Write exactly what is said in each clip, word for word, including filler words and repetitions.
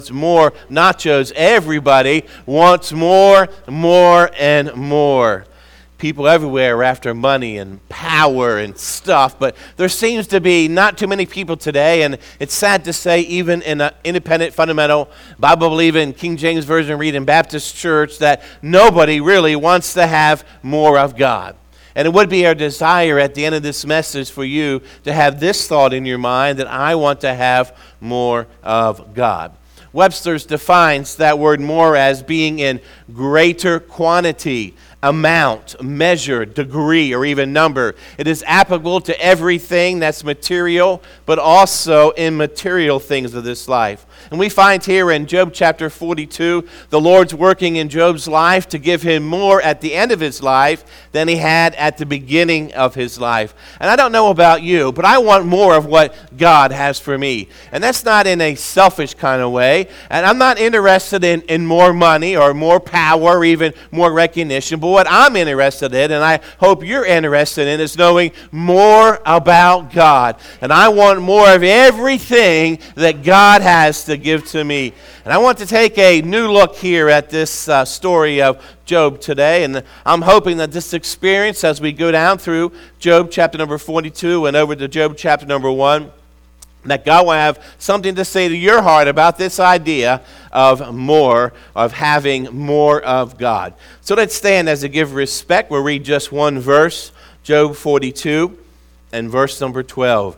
more nachos. Everybody wants more, more, and more. People everywhere are after money and power and stuff, but there seems to be not too many people today, and it's sad to say, even in an independent, fundamental, Bible-believing, King James Version reading Baptist church, that nobody really wants to have more of God. And it would be our desire at the end of this message for you to have this thought in your mind, that I want to have more of God. Webster's defines that word more as being in greater quantity, amount, measure, degree, or even number. It is applicable to everything that's material, but also immaterial things of this life. And we find here in Job chapter forty-two, the Lord's working in Job's life to give him more at the end of his life than he had at the beginning of his life. And I don't know about you, but I want more of what God has for me. And that's not in a selfish kind of way. And I'm not interested in, in more money or more power or even more recognition. But what I'm interested in, and I hope you're interested in, is knowing more about God. And I want more of everything that God has to give to me. And I want to take a new look here at this uh, story of Job today, and I'm hoping that this experience, as we go down through Job chapter number forty-two and over to Job chapter number one, that God will have something to say to your heart about this idea of more, of having more of God. So let's stand as a give of respect. We'll read just one verse, Job forty-two and verse number twelve.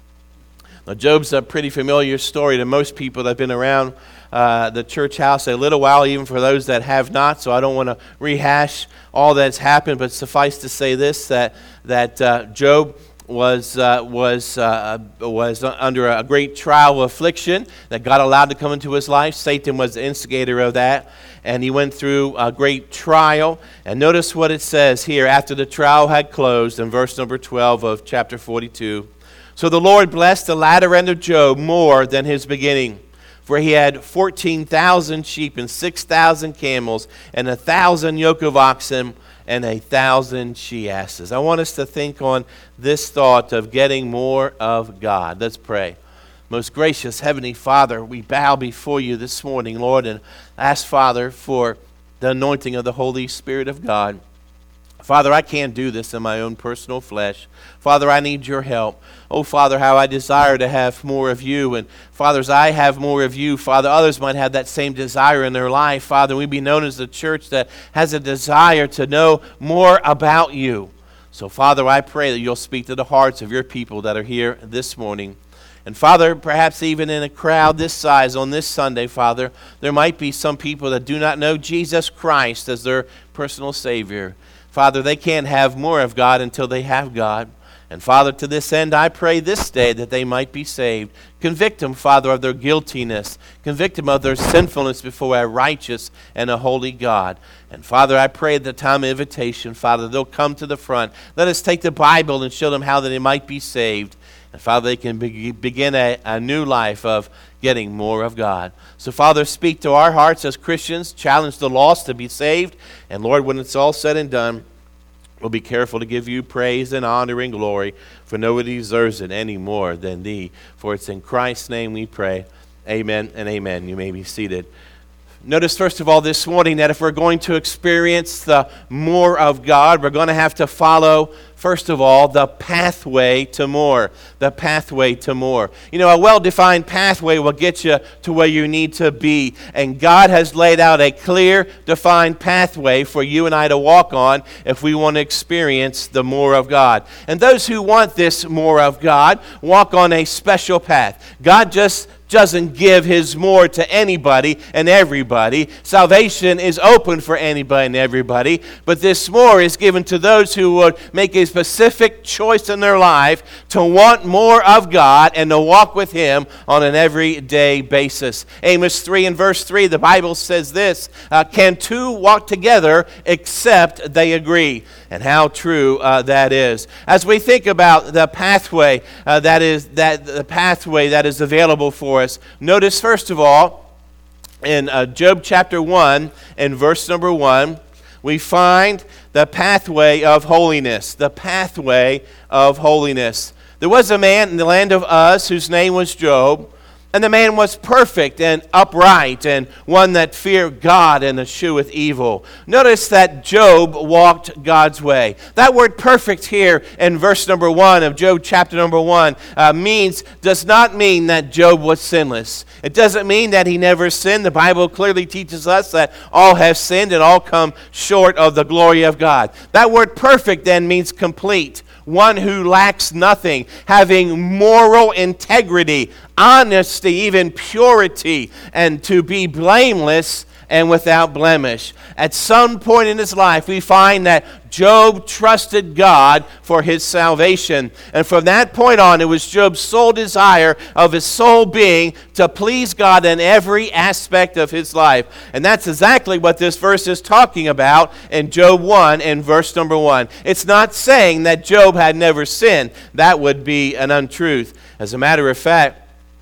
Now, Job's a pretty familiar story to most people that have been around uh, the church house a little while, even for those that have not, so I don't want to rehash all that's happened, but suffice to say this, that, that uh, Job was uh, was uh, was under a great trial of affliction that God allowed to come into his life. Satan was the instigator of that, and he went through a great trial. And notice what it says here after the trial had closed in verse number twelve of chapter forty-two. So the Lord blessed the latter end of Job more than his beginning, for he had fourteen thousand sheep and six thousand camels and a thousand yoke of oxen and a thousand she-asses. I want us to think on this thought of getting more of God. Let's pray. Most gracious Heavenly Father, we bow before you this morning, Lord, and ask, Father, for the anointing of the Holy Spirit of God. Father, I can't do this in my own personal flesh. Father, I need your help. Oh, Father, how I desire to have more of you. And, Father, as I have more of you, Father, others might have that same desire in their life. Father, we be known as a church that has a desire to know more about you. So, Father, I pray that you'll speak to the hearts of your people that are here this morning. And, Father, perhaps even in a crowd this size on this Sunday, Father, there might be some people that do not know Jesus Christ as their personal Savior. Father, they can't have more of God until they have God. And Father, to this end, I pray this day that they might be saved. Convict them, Father, of their guiltiness. Convict them of their sinfulness before a righteous and a holy God. And Father, I pray at the time of invitation, Father, they'll come to the front. Let us take the Bible and show them how that they might be saved. And Father, they can be- begin a, a new life of getting more of God. So Father, speak to our hearts as Christians. Challenge the lost to be saved. And Lord, when it's all said and done, we'll be careful to give you praise and honor and glory, for nobody deserves it any more than thee. For it's in Christ's name we pray. Amen and amen. You may be seated. Notice, first of all, this morning that if we're going to experience the more of God, we're going to have to follow, first of all, the pathway to more. The pathway to more. You know, a well-defined pathway will get you to where you need to be. And God has laid out a clear, defined pathway for you and I to walk on if we want to experience the more of God. And those who want this more of God walk on a special path. God just doesn't give his more to anybody and everybody. Salvation is open for anybody and everybody, but this more is given to those who would make a specific choice in their life to want more of God and to walk with him on an everyday basis. Amos three and verse three, the Bible says this, uh, can two walk together except they agree? And how true uh, that is. As we think about the pathway uh, that is that the pathway that is available for us, notice first of all in uh, Job chapter one and verse number one, we find the pathway of holiness. The pathway of holiness. There was a man in the land of Uz whose name was Job. And the man was perfect and upright, and one that feared God and escheweth evil. Notice that Job walked God's way. That word perfect here in verse number one of Job chapter number one uh, means, does not mean that Job was sinless. It doesn't mean that he never sinned. The Bible clearly teaches us that all have sinned and all come short of the glory of God. That word perfect then means complete. One who lacks nothing, having moral integrity, honesty, even purity, and to be blameless and without blemish. At some point in his life, we find that Job trusted God for his salvation. And from that point on, it was Job's sole desire of his soul being to please God in every aspect of his life. And that's exactly what this verse is talking about in Job one and verse number one. It's not saying that Job had never sinned. That would be an untruth. As a matter of fact,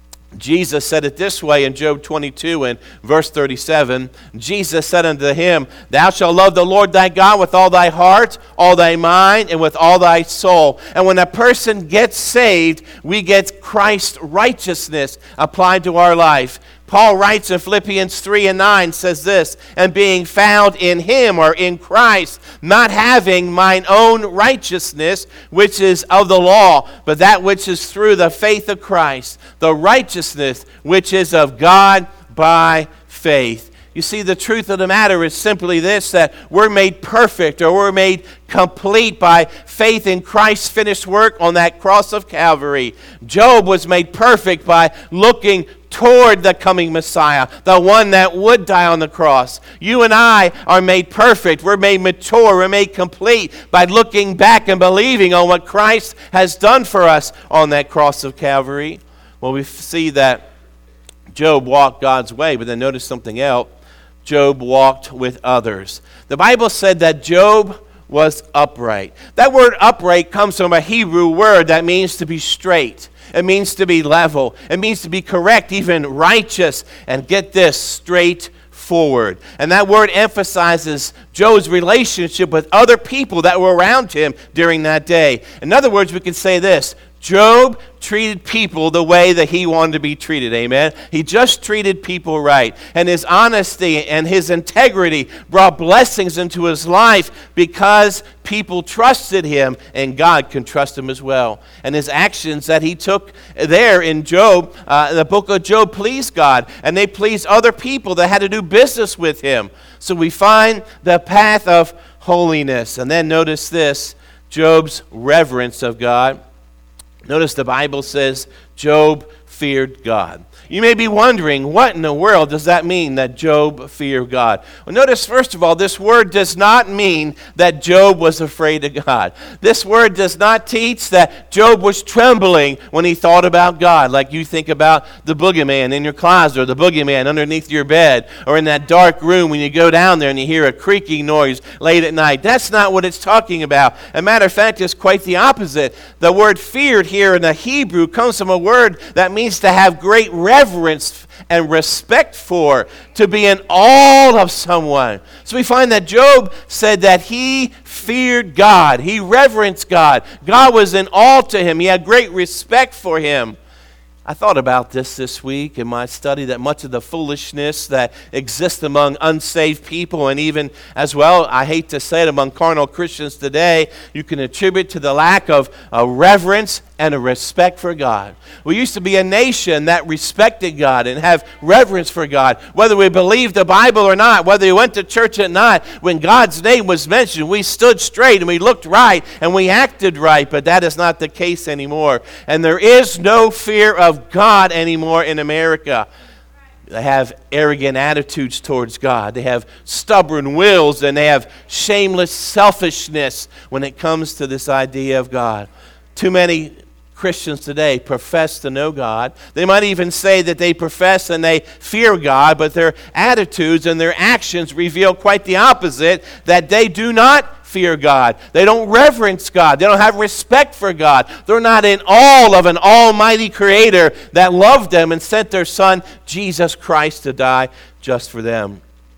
Jesus said it this way in Job twenty-two and verse thirty-seven. Jesus said unto him, Thou shalt love the Lord thy God with all thy heart, all thy mind, and with all thy soul. And when a person gets saved, we get Christ's righteousness applied to our life. Paul writes in Philippians three and nine, says this, And being found in him, or in Christ, not having mine own righteousness, which is of the law, but that which is through the faith of Christ, the righteousness which is of God by faith. You see, the truth of the matter is simply this, that we're made perfect, or we're made complete by faith in Christ's finished work on that cross of Calvary. Job was made perfect by looking toward the coming Messiah, the one that would die on the cross. You and I are made perfect. We're made mature. We're made complete by looking back and believing on what Christ has done for us on that cross of Calvary. Well, we see that Job walked God's way, but then notice something else. Job walked with others. The Bible said that Job was upright. That word upright comes from a Hebrew word that means to be straight. It means to be level. It means to be correct, even righteous. And get this, straight forward. And that word emphasizes Job's relationship with other people that were around him during that day. In other words, we can say this: Job treated people the way that he wanted to be treated, amen? He just treated people right. And his honesty and his integrity brought blessings into his life because people trusted him, and God can trust him as well. And his actions that he took there in Job, uh, the book of Job, pleased God, and they pleased other people that had to do business with him. So we find the path of holiness. And then notice this, Job's reverence of God. Notice the Bible says Job feared God. You may be wondering, what in the world does that mean, that Job feared God? Well, notice, first of all, this word does not mean that Job was afraid of God. This word does not teach that Job was trembling when he thought about God, like you think about the boogeyman in your closet, or the boogeyman underneath your bed, or in that dark room when you go down there and you hear a creaking noise late at night. That's not what it's talking about. As a matter of fact, it's quite the opposite. The word feared here in the Hebrew comes from a word that means to have great reverence reverence and respect for, to be in awe of someone. So we find that Job said that he feared God. He reverenced God. God was in awe to him. He had great respect for him. I thought about this this week in my study, that much of the foolishness that exists among unsaved people, and even as well, I hate to say it, among carnal Christians today, you can attribute to the lack of a reverence and a respect for God. We used to be a nation that respected God and have reverence for God. Whether we believed the Bible or not, whether we went to church or not, when God's name was mentioned, we stood straight and we looked right and we acted right, but that is not the case anymore. And there is no fear of God anymore in America. They have arrogant attitudes towards God. They have stubborn wills, and they have shameless selfishness when it comes to this idea of God. Too many Christians today profess to know God. They might even say that they profess and they fear God, but their attitudes and their actions reveal quite the opposite, that they do not fear God. They don't reverence God. They don't have respect for God. They're not in awe of an almighty creator that loved them and sent their son, Jesus Christ, to die just for them.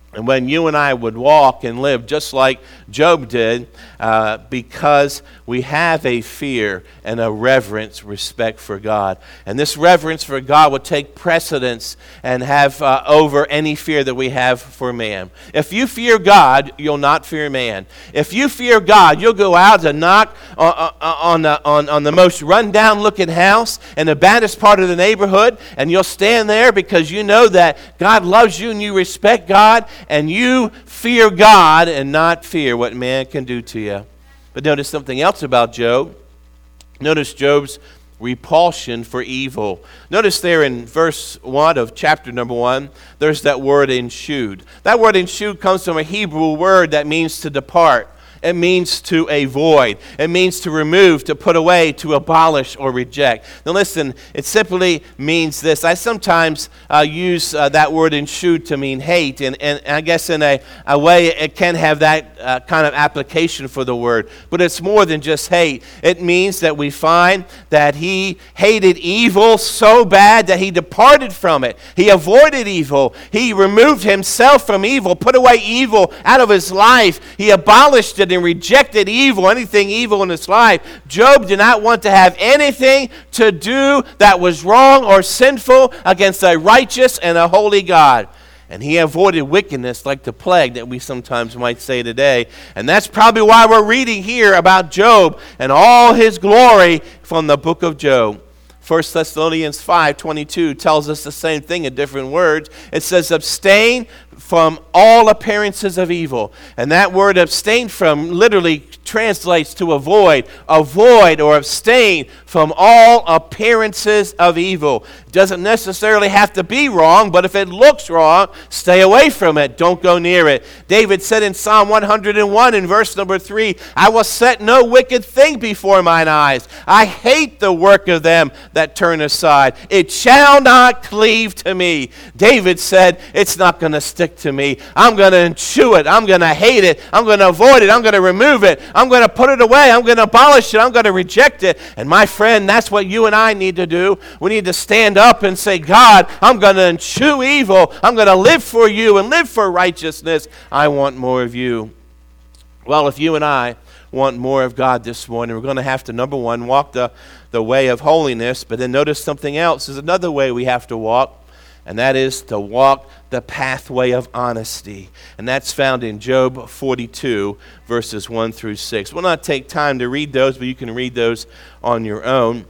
And when you and I would walk and live just like Job did, uh, because we have a fear and a reverence, respect for God. And this reverence for God will take precedence and have uh, over any fear that we have for man. If you fear God, you'll not fear man. If you fear God, you'll go out and knock on, on, the, on, on the most run-down looking house in the baddest part of the neighborhood, and you'll stand there because you know that God loves you and you respect God, and you fear God and not fear what man can do to you. But notice something else about Job. Notice Job's repulsion for evil. Notice there in verse one of chapter number one, there's that word enshewed. That word enshewed comes from a Hebrew word that means to depart. It means to avoid. It means to remove, to put away, to abolish, or reject. Now listen, it simply means this. I sometimes uh, use uh, that word enshewed to mean hate, and, and I guess in a, a way it can have that uh, kind of application for the word. But it's more than just hate. It means that we find that he hated evil so bad that he departed from it. He avoided evil. He removed himself from evil, put away evil out of his life. He abolished it and rejected evil, anything evil in his life. Job did not want to have anything to do that was wrong or sinful against a righteous and a holy God. And he avoided wickedness like the plague that we sometimes might say today. And that's probably why we're reading here about Job and all his glory from the book of Job. First Thessalonians five twenty-two tells us the same thing in different words. It says, abstain from all appearances of evil. And that word abstain from literally translates to avoid. Avoid or abstain from all appearances of evil. It doesn't necessarily have to be wrong, but if it looks wrong, stay away from it. Don't go near it. David said in Psalm one hundred one in verse number three, I will set no wicked thing before mine eyes. I hate the work of them that turn aside. It shall not cleave to me. David said, it's not going to stick to me. I'm going to chew it. I'm going to hate it. I'm going to avoid it. I'm going to remove it. I'm going to put it away. I'm going to abolish it. I'm going to reject it. And my friend, that's what you and I need to do. We need to stand up and say, God, I'm going to eschew evil. I'm going to live for you and live for righteousness. I want more of you. Well, if you and I want more of God this morning, we're going to have to, number one, walk the, the way of holiness. But then notice something else. There's another way we have to walk, and that is to walk the pathway of honesty. And that's found in Job forty-two, verses one through six. We'll not take time to read those, but you can read those on your own.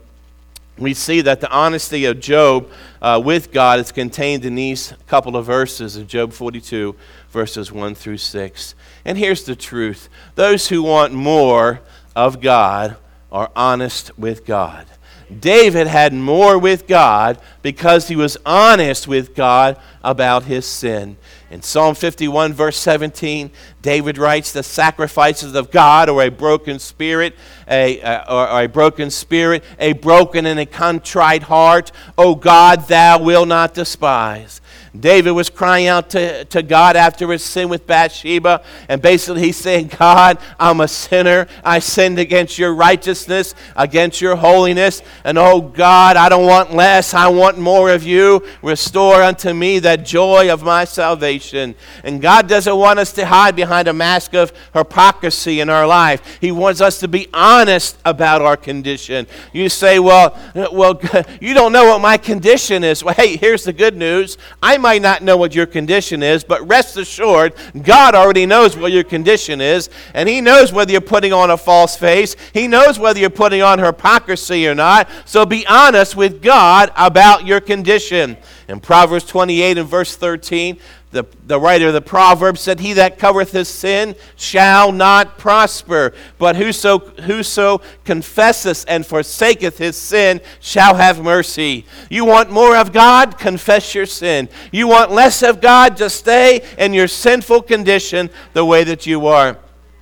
We see that the honesty of Job uh, with God is contained in these couple of verses of Job forty-two, verses one through six. And here's the truth. Those who want more of God are honest with God. David had more with God because he was honest with God about his sin. In Psalm fifty-one, verse seventeen, David writes, the sacrifices of God are a broken spirit, a, uh, or, or a broken spirit, a broken and a contrite heart, O God, thou wilt not despise. David was crying out to, to God after his sin with Bathsheba, and basically he's saying, God, I'm a sinner. I sinned against your righteousness, against your holiness, and oh God, I don't want less. I want more of you. Restore unto me the joy of my salvation. And God doesn't want us to hide behind a mask of hypocrisy in our life. He wants us to be honest about our condition. You say, well, well, you don't know what my condition is. Well, hey, here's the good news. I might not know what your condition is, but rest assured, God already knows what your condition is, and He knows whether you're putting on a false face. He knows whether you're putting on hypocrisy or not. So be honest with God about your condition. In Proverbs twenty-eight and verse thirteen, the, the writer of the Proverbs said, he that covereth his sin shall not prosper, but whoso, whoso confesseth and forsaketh his sin shall have mercy. You want more of God? Confess your sin. You want less of God? Just stay in your sinful condition the way that you are.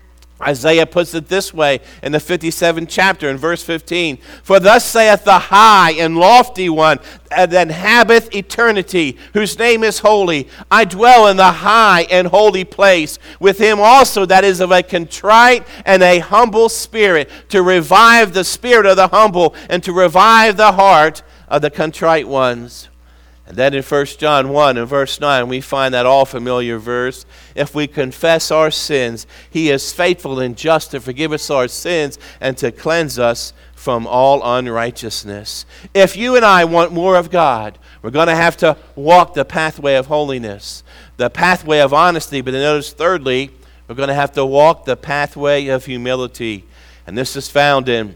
Isaiah puts it this way in the fifty-seventh chapter in verse fifteen. For thus saith the high and lofty one that inhabiteth eternity, whose name is holy. I dwell in the high and holy place, with him also that is of a contrite and a humble spirit, to revive the spirit of the humble and to revive the heart of the contrite ones. And then in First John one and verse nine, we find that all familiar verse. If we confess our sins, he is faithful and just to forgive us our sins and to cleanse us from all unrighteousness. If you and I want more of God, we're going to have to walk the pathway of holiness, the pathway of honesty. But notice, thirdly, we're going to have to walk the pathway of humility. And this is found in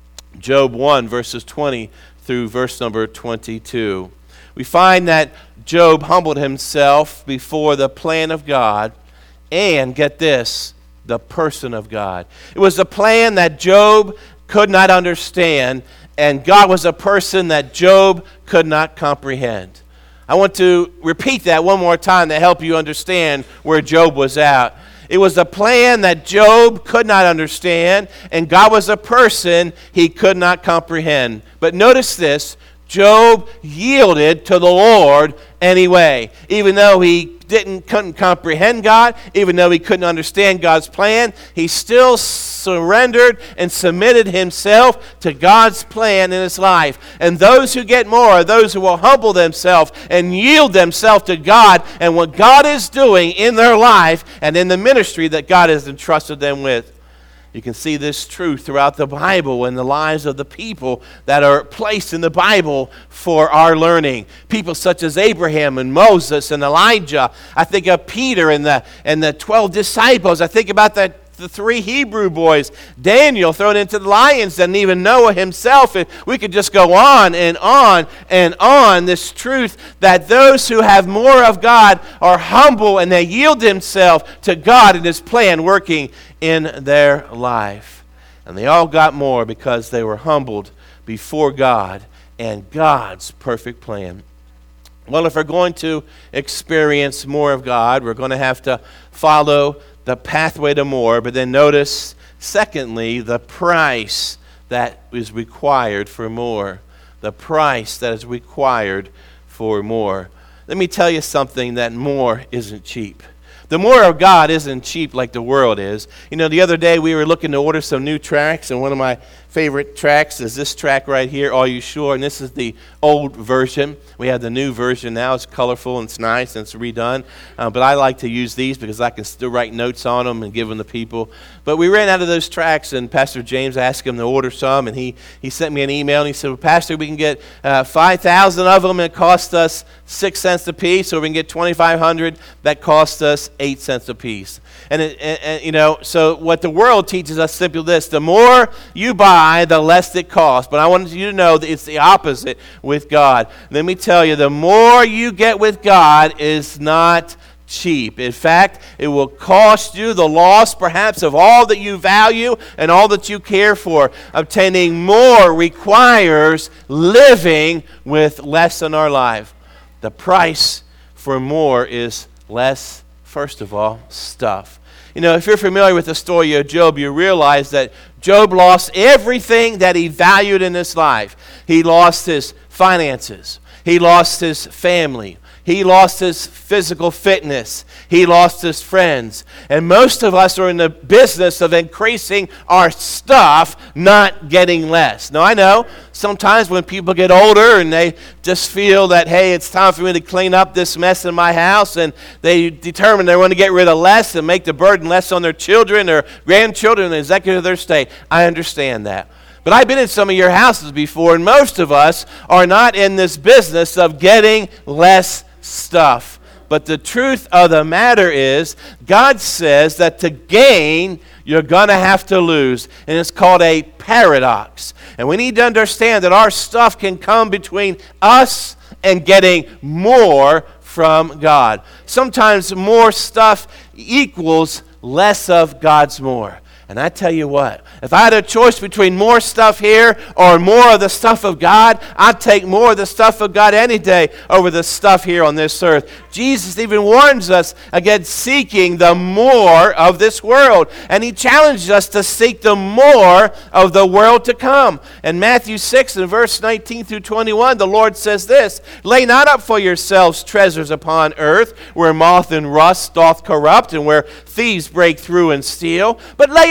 Job one, verses twenty through verse number twenty-two. We find that Job humbled himself before the plan of God and, get this, the person of God. It was a plan that Job could not understand, and God was a person that Job could not comprehend. I want to repeat that one more time to help you understand where Job was at. It was a plan that Job could not understand, and God was a person he could not comprehend. But notice this, Job yielded to the Lord anyway. Even though he didn't couldn't comprehend God, even though he couldn't understand God's plan, he still surrendered and submitted himself to God's plan in his life. And those who get more are those who will humble themselves and yield themselves to God and what God is doing in their life and in the ministry that God has entrusted them with. You can see this truth throughout the Bible and the lives of the people that are placed in the Bible for our learning. People such as Abraham and Moses and Elijah. I think of Peter and the and the twelve disciples. I think about the, the three Hebrew boys. Daniel thrown into the lions, and even Noah himself. And we could just go on and on and on. This truth that those who have more of God are humble and they yield themselves to God and His plan working in their life. And they all got more because they were humbled before God and God's perfect plan. Well, if we're going to experience more of God, we're going to have to follow the pathway to more. But then notice, secondly, the price that is required for more. The price that is required for more. Let me tell you something, that more isn't cheap. The more of God isn't cheap like the world is. You know, the other day we were looking to order some new tracks, and one of my favorite tracks is this track right here, Are You Sure? And this is the old version. We have the new version now. It's colorful and it's nice and it's redone. Uh, but I like to use these because I can still write notes on them and give them to people. But we ran out of those tracks, and Pastor James asked him to order some, and he, he sent me an email, and he said, well, Pastor, we can get uh, five thousand of them, and it costs us six cents a piece, so we can get twenty-five hundred, that costs us eight cents a piece. And, it, and, and, you know, so what the world teaches us simply this, the more you buy, the less it costs. But I want you to know that it's the opposite with God. Let me tell you, the more you get with God is not cheap. In fact, it will cost you the loss perhaps of all that you value and all that you care for. Obtaining more requires living with less in our life. The price for more is less, first of all, stuff. You know, if you're familiar with the story of Job, you realize that Job lost everything that he valued in his life. He lost his finances. He lost his family. He lost his physical fitness. He lost his friends. And most of us are in the business of increasing our stuff, not getting less. Now, I know sometimes when people get older and they just feel that, hey, it's time for me to clean up this mess in my house, and they determine they want to get rid of less and make the burden less on their children or grandchildren and the executive of their state. I understand that. But I've been in some of your houses before, and most of us are not in this business of getting less stuff. But the truth of the matter is, God says that to gain, you're going to have to lose. And it's called a paradox. And we need to understand that our stuff can come between us and getting more from God. Sometimes more stuff equals less of God's more. And I tell you what, if I had a choice between more stuff here or more of the stuff of God, I'd take more of the stuff of God any day over the stuff here on this earth. Jesus even warns us against seeking the more of this world. And He challenges us to seek the more of the world to come. In Matthew six and verse nineteen through twenty-one, the Lord says this, lay not up for yourselves treasures upon earth, where moth and rust doth corrupt, and where thieves break through and steal, but lay up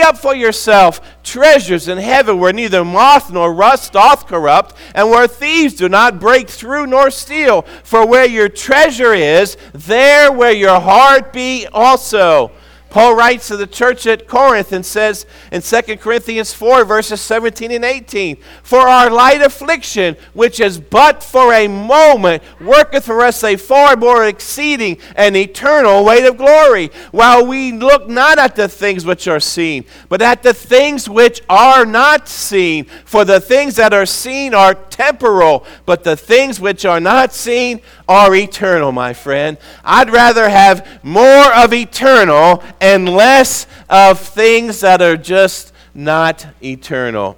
up for yourself treasures in heaven where neither moth nor rust doth corrupt, and where thieves do not break through nor steal. For where your treasure is, there will your heart be also. Paul writes to the church at Corinth and says in Second Corinthians four, verses seventeen and eighteen, For our light affliction, which is but for a moment, worketh for us a far more exceeding and eternal weight of glory, while we look not at the things which are seen, but at the things which are not seen. For the things that are seen are temporal, but the things which are not seen are eternal, my friend. I'd rather have more of eternal and less of things that are just not eternal.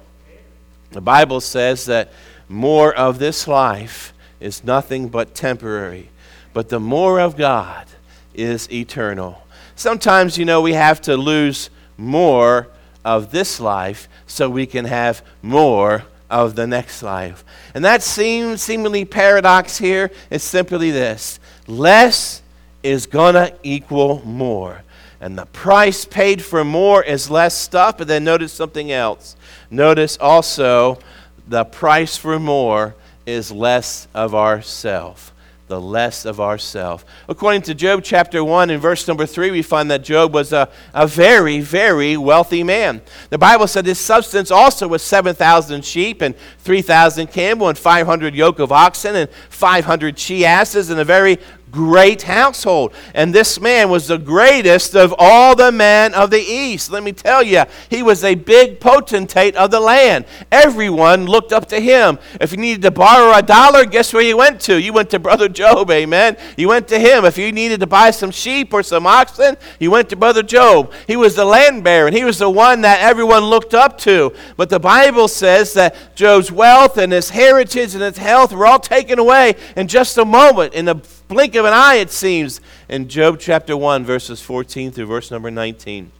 The Bible says that more of this life is nothing but temporary, but the more of God is eternal. Sometimes, you know, we have to lose more of this life so we can have more of the next life. And that seems seemingly paradox here is simply this: less is gonna equal more. And the price paid for more is less stuff. But then notice something else. Notice also the price for more is less of ourself. The less of ourself. According to Job chapter one and verse number three, we find that Job was a, a very, very wealthy man. The Bible said his substance also was seven thousand sheep and three thousand camel and five hundred yoke of oxen and five hundred she-asses and a very great household. And this man was the greatest of all the men of the east. Let me tell you, he was a big potentate of the land. Everyone looked up to him. If you needed to borrow a dollar, guess where you went to? You went to Brother Job, amen? You went to him. If you needed to buy some sheep or some oxen, you went to Brother Job. He was the land baron. He was the one that everyone looked up to. But the Bible says that Job's wealth and his heritage and his health were all taken away in just a moment, in the blink of an eye, it seems, in Job chapter one, verses fourteen through verse number nineteen.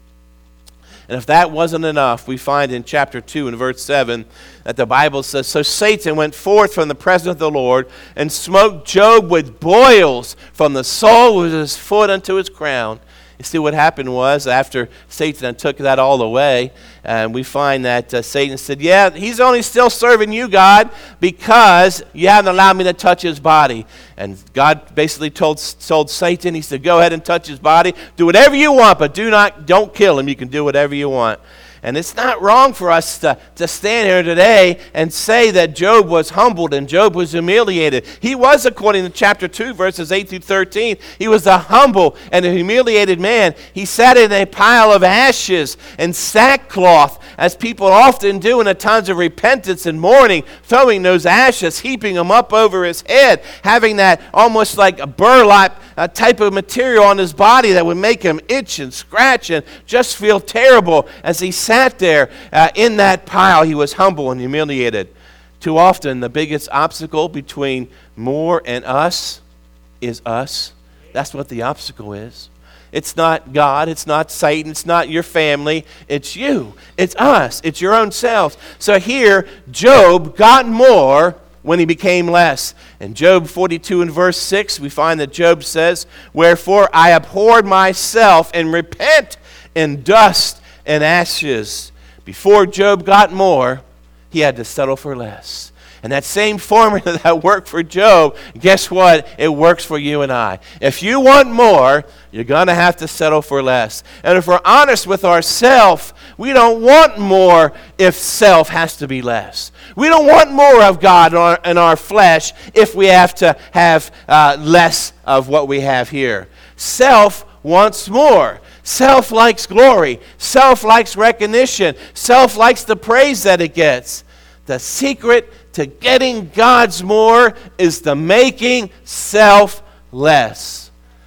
And if that wasn't enough, we find in chapter two and verse seven that the Bible says, So Satan went forth from the presence of the Lord and smote Job with boils from the sole of his foot unto his crown. You see, what happened was, after Satan took that all away, and we find that uh, Satan said, yeah, he's only still serving you, God, because you haven't allowed me to touch his body. And God basically told, told Satan, he said, go ahead and touch his body. Do whatever you want, but do not, don't kill him. You can do whatever you want. And it's not wrong for us to, to stand here today and say that Job was humbled and Job was humiliated. He was, according to chapter two, verses eight through thirteen, he was a humble and a humiliated man. He sat in a pile of ashes and sackcloth, as people often do in the times of repentance and mourning, throwing those ashes, heaping them up over his head, having that almost like a burlap a type of material on his body that would make him itch and scratch and just feel terrible. As he sat there uh, in that pile, he was humble and humiliated. Too often, the biggest obstacle between more and us is us. That's what the obstacle is. It's not God, it's not Satan, it's not your family, it's you, it's us, it's your own selves. So here, Job got more when he became less. In Job forty-two and verse six, we find that Job says, Wherefore I abhorred myself and repent in dust and ashes. Before Job got more, he had to settle for less. And that same formula that worked for Job, guess what? It works for you and I. If you want more, you're going to have to settle for less. And if we're honest with ourselves, we don't want more if self has to be less. We don't want more of God in our, in our flesh if we have to have uh, less of what we have here. Self wants more. Self likes glory. Self likes recognition. Self likes the praise that it gets. The secret to getting God's more is the making self less.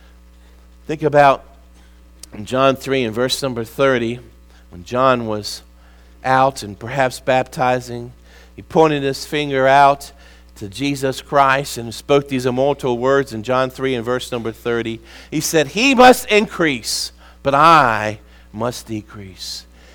Think about John three and verse number thirty, when John was out and perhaps baptizing. He pointed his finger out to Jesus Christ and spoke these immortal words in John three and verse number thirty. He said, He must increase, but I must decrease.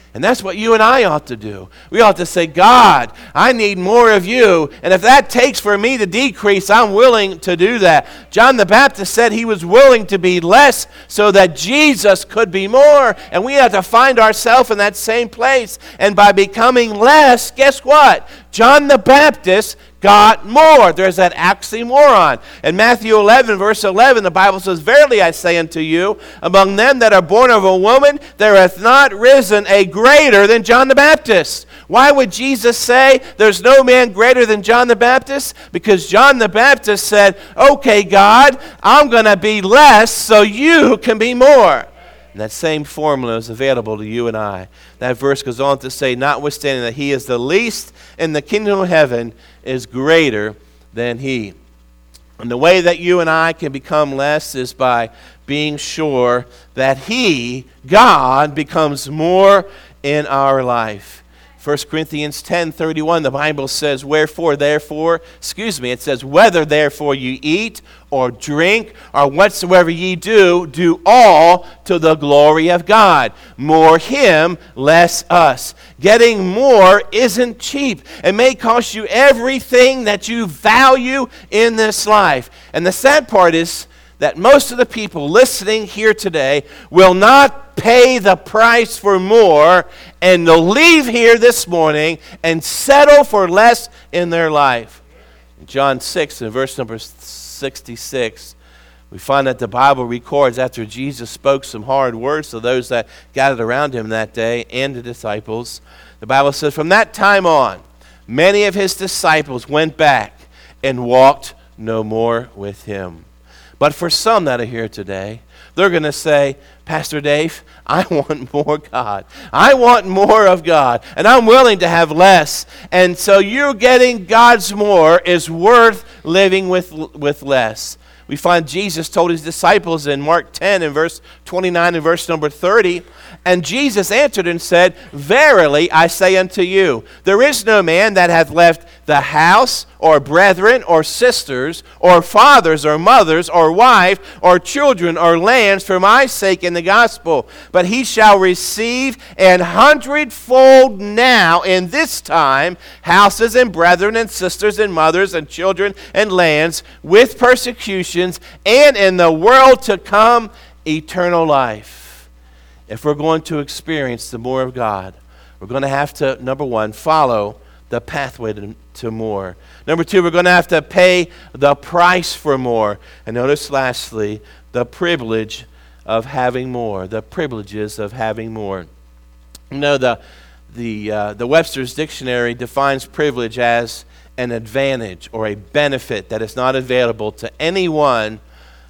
And that's what you and I ought to do. We ought to say, God, I need more of you. And if that takes for me to decrease, I'm willing to do that. John the Baptist said he was willing to be less so that Jesus could be more. And we have to find ourselves in that same place. And by becoming less, guess what? John the Baptist got more. There's that oxymoron. In Matthew eleven, verse eleven, the Bible says, Verily I say unto you, among them that are born of a woman, there hath not risen a greater than John the Baptist. Why would Jesus say there's no man greater than John the Baptist? Because John the Baptist said, okay, God, I'm going to be less so you can be more. And that same formula is available to you and I. That verse goes on to say, notwithstanding that he is the least in the kingdom of heaven is greater than he. And the way that you and I can become less is by being sure that he, God, becomes more in our life. First Corinthians ten thirty-one, the Bible says, Wherefore, therefore, excuse me, it says, Whether therefore you eat or drink or whatsoever ye do, do all to the glory of God. More him, less us. Getting more isn't cheap. It may cost you everything that you value in this life. And the sad part is that most of the people listening here today will not pay the price for more, and they'll leave here this morning and settle for less in their life. In John six, in verse number sixty-six, we find that the Bible records after Jesus spoke some hard words to those that gathered around him that day and the disciples. The Bible says, From that time on, many of his disciples went back and walked no more with him. But for some that are here today, they're going to say, Pastor Dave, I want more God. I want more of God, and I'm willing to have less. And so you getting God's more is worth living with, with less. We find Jesus told his disciples in Mark ten and verse twenty-nine and verse number thirty, and Jesus answered and said, Verily I say unto you, there is no man that hath left the house, or brethren, or sisters, or fathers, or mothers, or wife, or children, or lands for my sake in the gospel, but he shall receive an hundredfold now in this time houses and brethren and sisters and mothers and children and lands with persecutions, and in the world to come eternal life. If we're going to experience the more of God, we're going to have to, number one, follow the pathway to, to more. Number two, we're going to have to pay the price for more. And notice lastly, the privilege of having more. The privileges of having more. You know, the, the, uh, the Webster's Dictionary defines privilege as an advantage or a benefit that is not available to anyone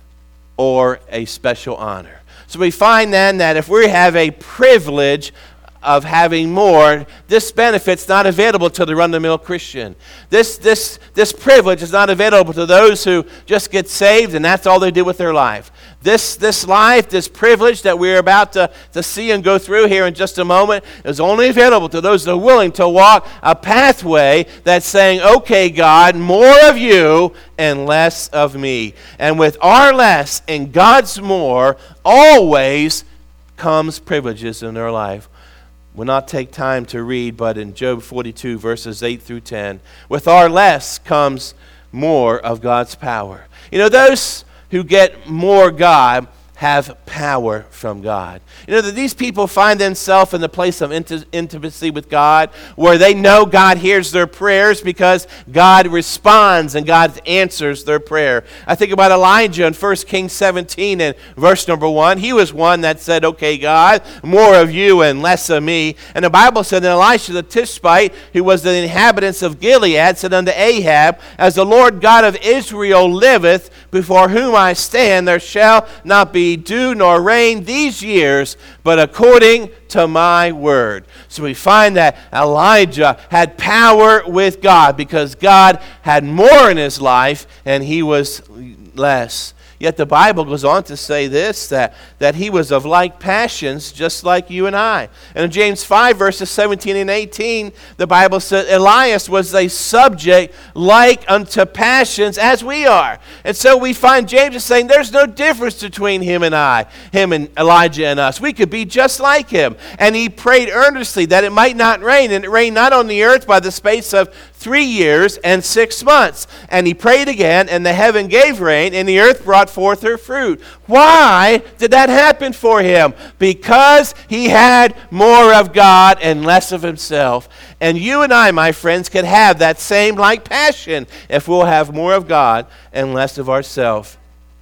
or a special honor. So we find then that if we have a privilege of having more, this benefit's not available to the run-of-the-mill Christian. This, this, this privilege is not available to those who just get saved and that's all they do with their life. This, this life, this privilege that we're about to, to see and go through here in just a moment is only available to those that are willing to walk a pathway that's saying, okay, God, more of you and less of me. And with our less and God's more, always comes privileges in their life. We'll not take time to read, but in Job forty-two, verses eight through ten, with our less comes more of God's power. You know, those who get more God have power from God. You know, that these people find themselves in the place of int- intimacy with God, where they know God hears their prayers because God responds and God answers their prayer. I think about Elijah in First Kings seventeen and verse number one. He was one that said, okay, God, more of you and less of me. And the Bible said that Elisha the Tishbite, who was the inhabitants of Gilead, said unto Ahab, as the Lord God of Israel liveth, before whom I stand, there shall not be dew nor rain these years, but according to my word. So we find that Elijah had power with God because God had more in his life and he was less. Yet the Bible goes on to say this, that, that he was of like passions, just like you and I. And in James five, verses seventeen and eighteen, the Bible says Elias was a subject like unto passions as we are. And so we find James is saying there's no difference between him and I, him and Elijah and us. We could be just like him. And he prayed earnestly that it might not rain. And it rained not on the earth by the space of three years and six months. And he prayed again, and the heaven gave rain, and the earth brought forth her fruit. Why did that happen for him? Because he had more of God and less of himself. And you and I, my friends, can have that same like passion if we'll have more of God and less of ourselves.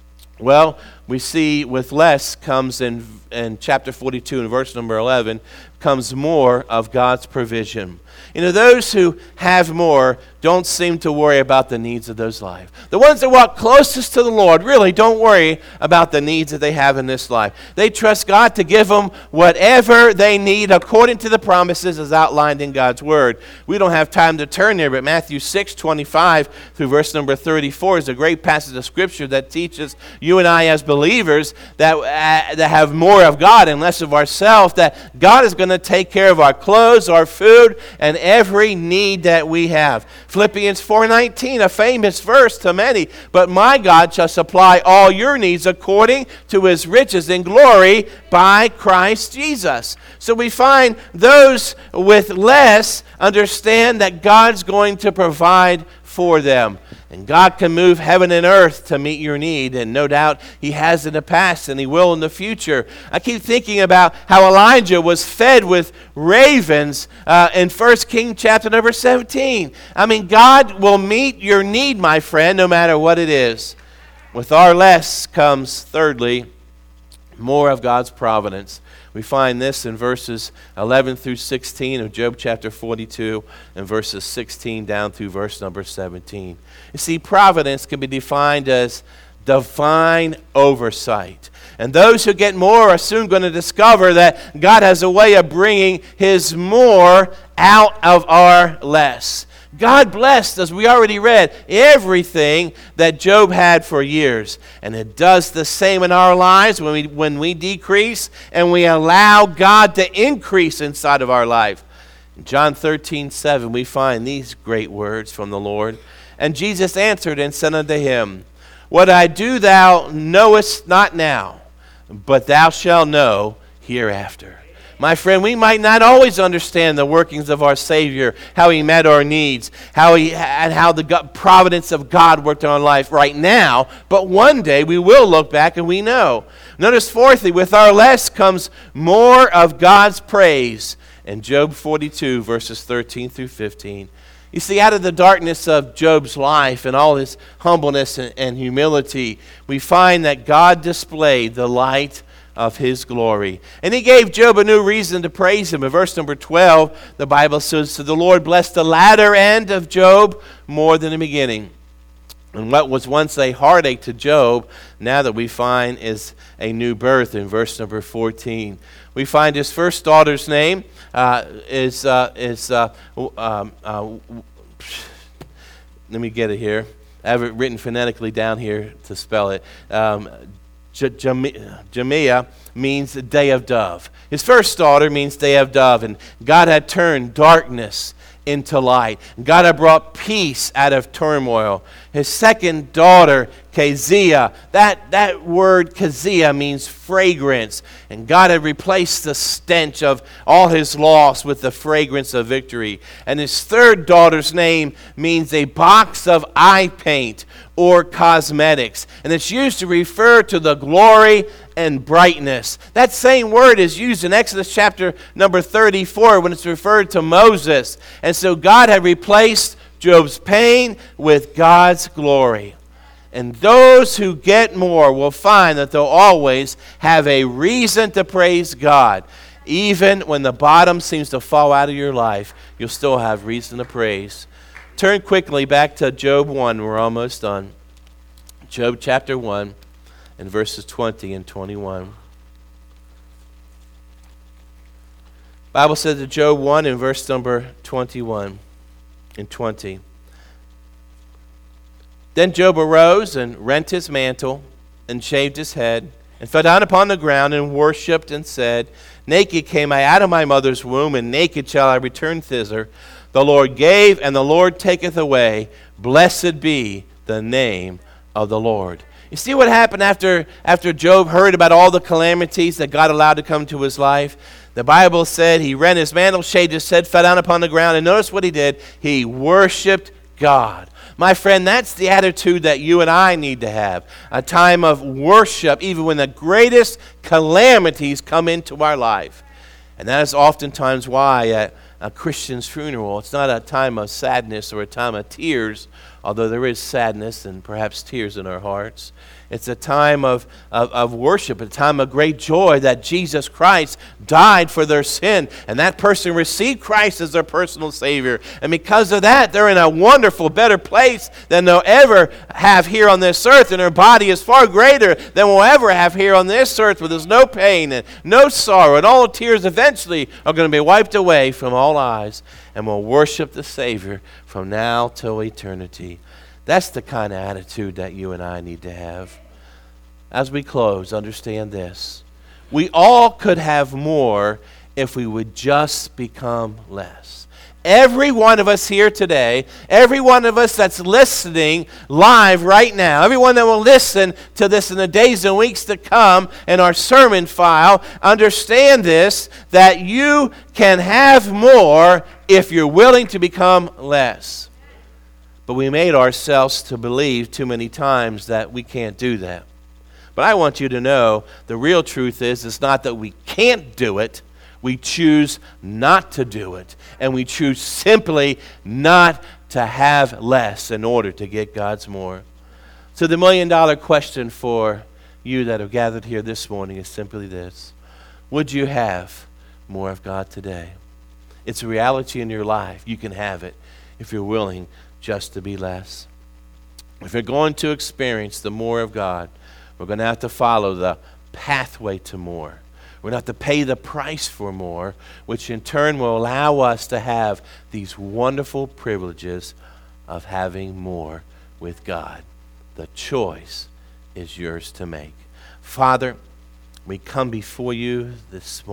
Well, we see with less comes in, in chapter forty-two and verse number eleven, comes more of God's provision. You know, those who have more don't seem to worry about the needs of those life. The ones that walk closest to the Lord really don't worry about the needs that they have in this life. They trust God to give them whatever they need according to the promises as outlined in God's Word. We don't have time to turn there, but Matthew six twenty-five through verse number thirty-four is a great passage of Scripture that teaches you and I as believers that, uh, that have more of God and less of ourselves, that God is going to take care of our clothes, our food, and every need that we have. Philippians four nineteen, a famous verse to many, but my God shall supply all your needs according to his riches in glory by Christ Jesus. So we find those with less understand that God's going to provide for them. And God can move heaven and earth to meet your need. And no doubt he has in the past and he will in the future. I keep thinking about how Elijah was fed with ravens uh, in First Kings chapter number seventeen. I mean, God will meet your need, my friend, no matter what it is. With our less comes, thirdly, more of God's providence. We find this in verses eleven through sixteen of Job chapter forty-two and verses sixteen down through verse number seventeen. You see, providence can be defined as divine oversight. And those who get more are soon going to discover that God has a way of bringing his more out of our less. God blessed, as we already read, everything that Job had for years. And it does the same in our lives when we, when we decrease and we allow God to increase inside of our life. In John thirteen seven, we find these great words from the Lord. And Jesus answered and said unto him, What I do thou knowest not now, but thou shalt know hereafter. My friend, we might not always understand the workings of our Savior, how he met our needs, how he and how the God, providence of God worked in our life right now, but one day we will look back and we know. Notice fourthly, with our less comes more of God's praise. In Job forty-two, verses thirteen through fifteen. You see, out of the darkness of Job's life and all his humbleness and, and humility, we find that God displayed the light of his glory. And he gave Job a new reason to praise him. In verse number twelve, the Bible says, So the Lord blessed the latter end of Job more than the beginning. And what was once a heartache to Job, now that we find is a new birth in verse number fourteen. We find his first daughter's name uh, is, uh, is uh, um, uh, let me get it here. I have it written phonetically down here to spell it. Um, Jameah means the day of dove. His first daughter means day of dove, and God had turned darkness into light. God had brought peace out of turmoil. His second daughter, Keziah, that, that word Keziah means fragrance. And God had replaced the stench of all his loss with the fragrance of victory. And his third daughter's name means a box of eye paint or cosmetics. And it's used to refer to the glory and brightness. That same word is used in Exodus chapter number thirty-four when it's referred to Moses. And so God had replaced Job's pain with God's glory. And those who get more will find that they'll always have a reason to praise God. Even when the bottom seems to fall out of your life, you'll still have reason to praise. Turn quickly back to Job one. We're almost done. Job chapter one and verses twenty and twenty-one. Bible says that Job one in verse number twenty-one and twenty. Then Job arose and rent his mantle and shaved his head, and fell down upon the ground and worshipped and said, Naked came I out of my mother's womb, and naked shall I return thither. The Lord gave, and the Lord taketh away. Blessed be the name of the Lord. You see what happened after, after Job heard about all the calamities that God allowed to come to his life? The Bible said he rent his mantle, shaved his head, fell down upon the ground, and notice what he did. He worshiped God. My friend, that's the attitude that you and I need to have. A time of worship, even when the greatest calamities come into our life. And that is oftentimes why at a Christian's funeral, it's not a time of sadness or a time of tears, although there is sadness and perhaps tears in our hearts. It's a time of, of, of worship, a time of great joy that Jesus Christ died for their sin, and that person received Christ as their personal Savior. And because of that, they're in a wonderful, better place than they'll ever have here on this earth, and their body is far greater than we'll ever have here on this earth, where there's no pain and no sorrow, and all tears eventually are going to be wiped away from all eyes, and we'll worship the Savior from now till eternity. That's the kind of attitude that you and I need to have. As we close, understand this. We all could have more if we would just become less. Every one of us here today, every one of us that's listening live right now, everyone that will listen to this in the days and weeks to come in our sermon file, understand this, that you can have more if you're willing to become less. But we made ourselves to believe too many times that we can't do that. But I want you to know the real truth is it's not that we can't do it. We choose not to do it. And we choose simply not to have less in order to get God's more. So the million dollar question for you that have gathered here this morning is simply this. Would you have more of God today? It's a reality in your life. You can have it if you're willing just to be less. If you're going to experience the more of God, we're going to have to follow the pathway to more. We're going to have to pay the price for more, which in turn will allow us to have these wonderful privileges of having more with God. The choice is yours to make. Father, we come before you this morning.